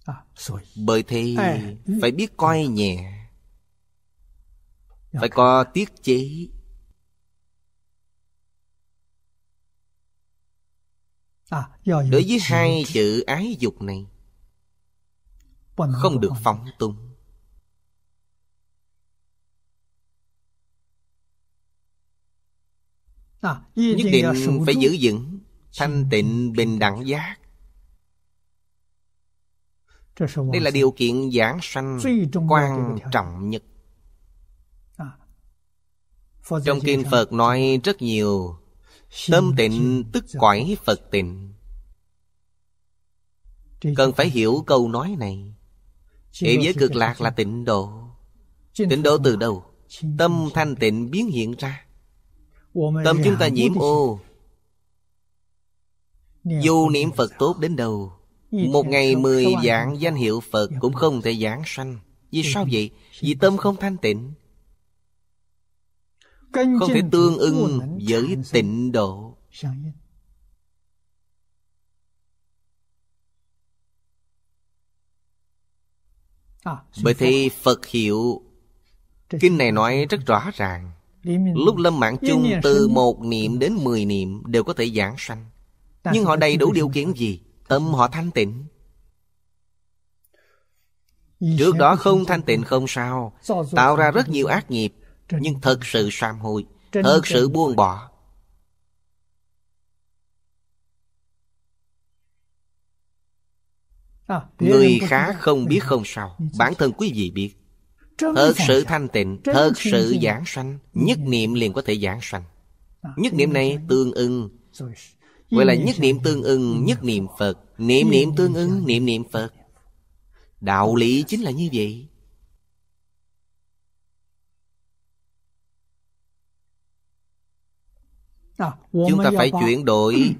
Bởi thế phải biết coi nhẹ, phải có tiết chế. Đối với hai chữ ái dục này, không được phóng túng. Nhất định phải giữ vững thanh tịnh bình đẳng giác. Đây là điều kiện giảng sanh quan trọng nhất. Trong kinh Phật nói rất nhiều, tâm tịnh tức cõi Phật tịnh. Cần phải hiểu câu nói này. Hệ giới cực lạc là tịnh độ. Tịnh độ từ đâu? Tâm thanh tịnh biến hiện ra. Tâm chúng ta nhiễm ô, dù niệm Phật tốt đến đâu, một ngày 10 vạn danh hiệu Phật cũng không thể giảng sanh. Vì sao vậy? Vì tâm không thanh tịnh, không thể tương ưng với tịnh độ. Bởi thế Phật hiệu kinh này nói rất rõ ràng. Lúc lâm mãn chung, từ 1 niệm đến 10 niệm đều có thể giảng sanh. Nhưng họ đầy đủ điều kiện gì? Tâm họ thanh tịnh. Trước đó không thanh tịnh không sao, tạo ra rất nhiều ác nghiệp, nhưng thật sự sám hối, thật sự buông bỏ. Người khác không biết không sao, bản thân quý vị biết. Thật sự thanh tịnh, thật sự giảng sanh, nhất niệm liền có thể giảng sanh. Nhất niệm này tương ưng, gọi là nhất niệm tương ưng, nhất niệm Phật. Niệm niệm tương ưng, niệm niệm Phật. Đạo lý chính là như vậy. Chúng ta phải chuyển đổi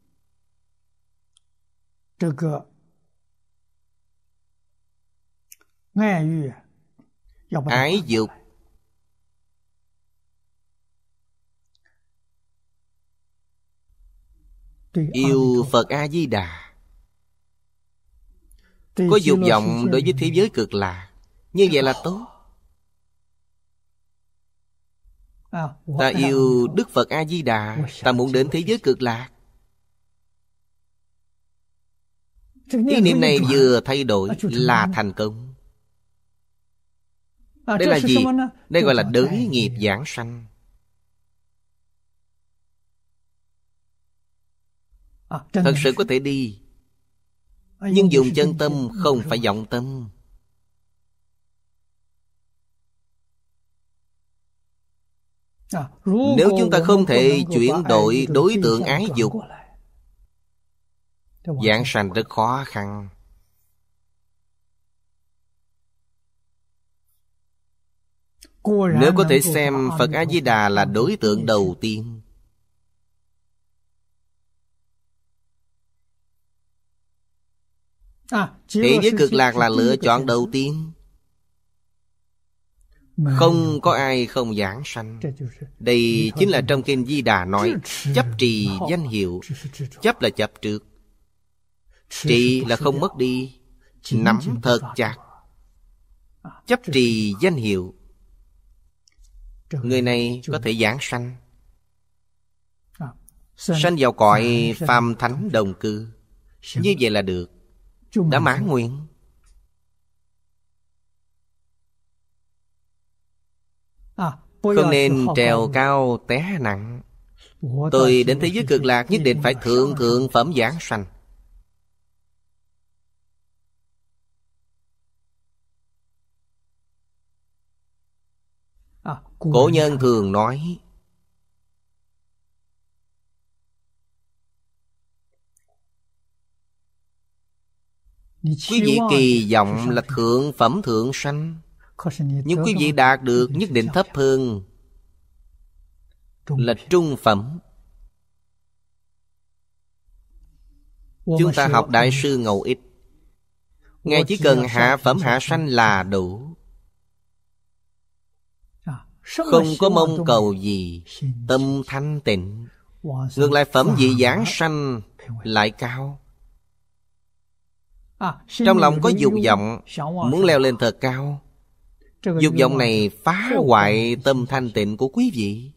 ái dục yêu Phật A-di-đà, có dục vọng đối với thế giới cực lạc. Như vậy là tốt. Ta yêu Đức Phật A-di-đà, ta muốn đến thế giới cực lạc. Ý niệm này vừa thay đổi là thành công. Đây là gì? Đây gọi là đới nghiệp giảng sanh. Thật sự có thể đi, nhưng dùng chân tâm, không phải vọng tâm. Nếu chúng ta không thể chuyển đổi đối tượng ái dục, giảng sanh rất khó khăn. Nếu có thể xem Phật A-di-đà là đối tượng đầu tiên, thế giới cực lạc là lựa chọn đầu tiên. Không có ai không giảng sanh. Đây chính là trong kinh Di Đà nói, chấp trì danh hiệu. Chấp là chấp trước, trì là không mất đi, nắm thật chặt. Chấp trì danh hiệu, người này có thể giảng sanh, sanh vào cõi phàm thánh đồng cư. Như vậy là được, đã mãn nguyện. Không nên trèo cao té nặng. Tôi đến thế giới cực lạc nhất định phải thượng phẩm giảng sanh. Cổ nhân thường nói, quý vị kỳ vọng là thượng phẩm thượng sanh, nhưng quý vị đạt được nhất định thấp hơn, là trung phẩm. Chúng ta học Đại sư Ngẫu Ích, Ngài chỉ cần hạ phẩm hạ sanh là đủ, không có mong cầu gì, tâm thanh tịnh. Ngược lại phẩm vị giảng sanh lại cao. Trong lòng có dục vọng muốn leo lên thật cao. Dục vọng này phá hoại tâm thanh tịnh của quý vị.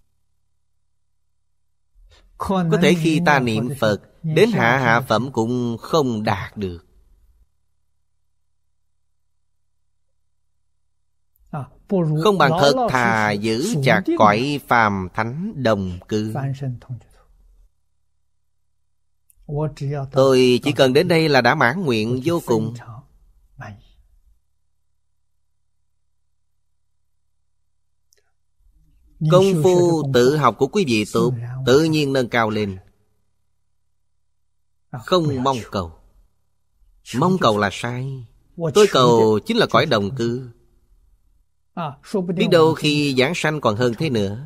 Có thể khi ta niệm Phật, đến hạ phẩm cũng không đạt được. Không bằng thật thà giữ chặt cõi phàm thánh đồng cư. Tôi chỉ cần đến đây là đã mãn nguyện vô cùng. Công phu tự học của quý vị tốt, tự nhiên nâng cao lên. Không mong cầu. Mong cầu là sai. Tôi cầu chính là cõi đồng cư. Biết đâu khi giảng sanh còn hơn thế nữa.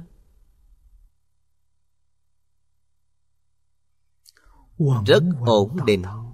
Rất ổn định.